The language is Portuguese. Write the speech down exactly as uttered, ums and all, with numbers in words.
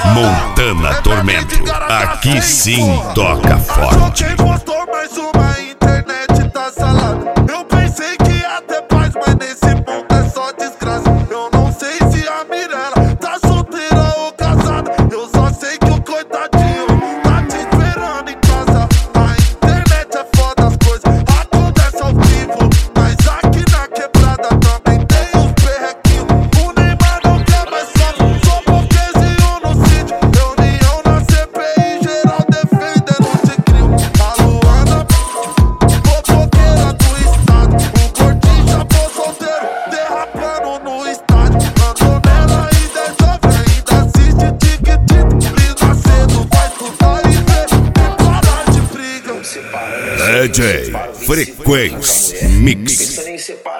Montana Tormento, aqui sim toca forte. Quem postou mais uma, a internet tá salada. Eu pensei que ia ter paz, mas nesse mundo é só desgraça. Eu não sei se a Mirella tá solteira ou casada. Eu só sei que o coitadinho tá te esperando em casa. A internet é foda, as coisas acontecem ao vivo, mas aqui na quebrada também tem uns perrequinhos. O Neymar não quer mais foto, só porquezinho no sítio. Reunião na C P I, geral defendendo de crime. A Luana, fofoqueira do estado. O gordinho chapou solteiro, derrapando no estádio. Andou nela e resolve, ainda assiste tic-tic. Lisa cedo vai estudar e ver, e parar de briga. D J Frequência Mix. Nem separa.